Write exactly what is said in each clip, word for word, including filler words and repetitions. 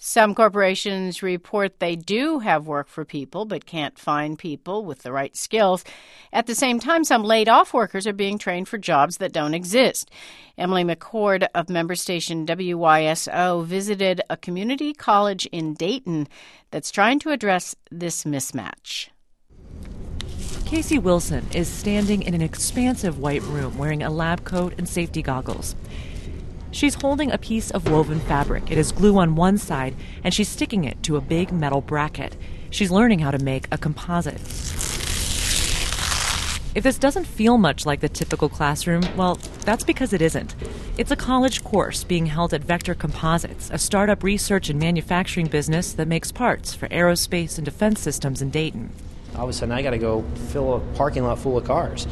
Some corporations report they do have work for people but can't find people with the right skills. At the same time, some laid-off workers are being trained for jobs that don't exist. Emily McCord of member station W Y S O visited a community college in Dayton that's trying to address this mismatch. Casey Wilson is standing in an expansive white room wearing a lab coat and safety goggles. She's holding a piece of woven fabric. It has glue on one side, and she's sticking it to a big metal bracket. She's learning how to make a composite. If this doesn't feel much like the typical classroom, well, that's because it isn't. It's a college course being held at Vector Composites, a startup research and manufacturing business that makes parts for aerospace and defense systems in Dayton. All of a sudden, I got to go fill a parking lot full of cars.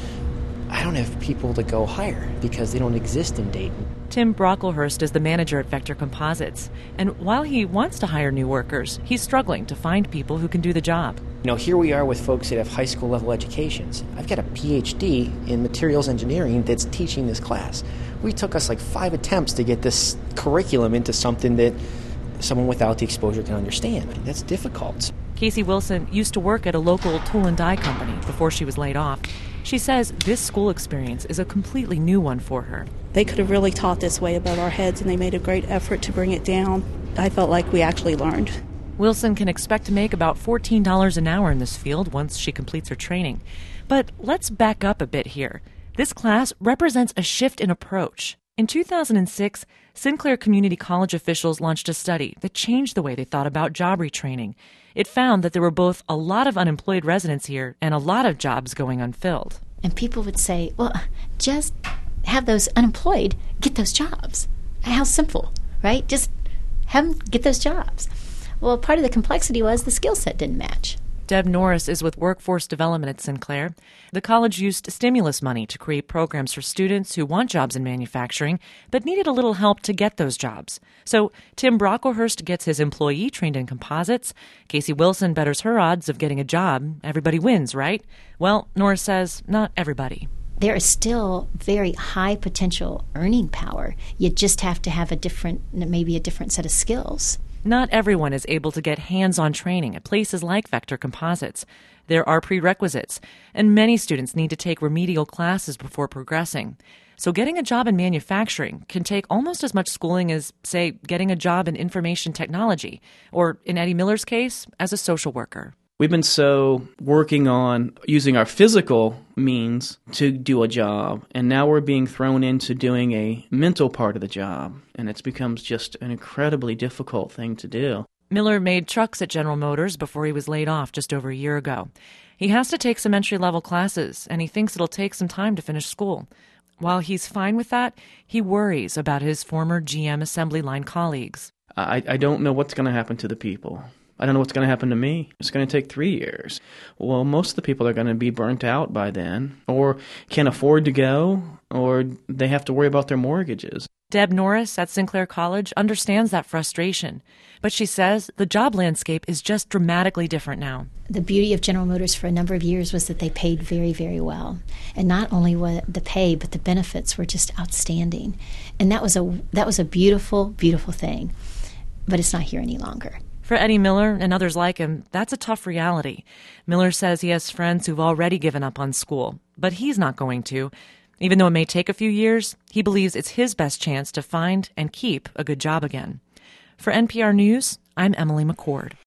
I don't have people to go hire because they don't exist in Dayton. Tim Brocklehurst is the manager at Vector Composites, and while he wants to hire new workers, he's struggling to find people who can do the job. You know, here we are with folks that have high school level educations. I've got a P H D in materials engineering that's teaching this class. We took us like five attempts to get this curriculum into something that someone without the exposure can understand. That's difficult. Casey Wilson used to work at a local tool and die company before she was laid off. She says this school experience is a completely new one for her. They could have really taught this way above our heads, and they made a great effort to bring it down. I felt like we actually learned. Wilson can expect to make about fourteen dollars an hour in this field once she completes her training. But let's back up a bit here. This class represents a shift in approach. In two thousand six, Sinclair Community College officials launched a study that changed the way they thought about job retraining. It found that there were both a lot of unemployed residents here and a lot of jobs going unfilled. And people would say, well, just have those unemployed get those jobs. How simple, right? Just have them get those jobs. Well, part of the complexity was the skill set didn't match. Deb Norris is with Workforce Development at Sinclair. The college used stimulus money to create programs for students who want jobs in manufacturing but needed a little help to get those jobs. So Tim Brocklehurst gets his employee trained in composites. Casey Wilson betters her odds of getting a job. Everybody wins, right? Well, Norris says not everybody. There is still very high potential earning power. You just have to have a different, maybe a different set of skills. Not everyone is able to get hands-on training at places like Vector Composites. There are prerequisites, and many students need to take remedial classes before progressing. So getting a job in manufacturing can take almost as much schooling as, say, getting a job in information technology, or, in Eddie Miller's case, as a social worker. We've been so working on using our physical means to do a job, and now we're being thrown into doing a mental part of the job, and it becomes just an incredibly difficult thing to do. Miller made trucks at General Motors before he was laid off just over a year ago. He has to take some entry-level classes, and he thinks it'll take some time to finish school. While he's fine with that, he worries about his former G M assembly line colleagues. I, I don't know what's going to happen to the people. I don't know what's going to happen to me. It's going to take three years. Well, most of the people are going to be burnt out by then, or can't afford to go, or they have to worry about their mortgages. Deb Norris at Sinclair College understands that frustration, but she says the job landscape is just dramatically different now. The beauty of General Motors for a number of years was that they paid very, very well. And not only what the pay, but the benefits were just outstanding. And that was a that was a beautiful, beautiful thing. But it's not here any longer. For Eddie Miller and others like him, that's a tough reality. Miller says he has friends who've already given up on school, but he's not going to. Even though it may take a few years, he believes it's his best chance to find and keep a good job again. For N P R News, I'm Emily McCord.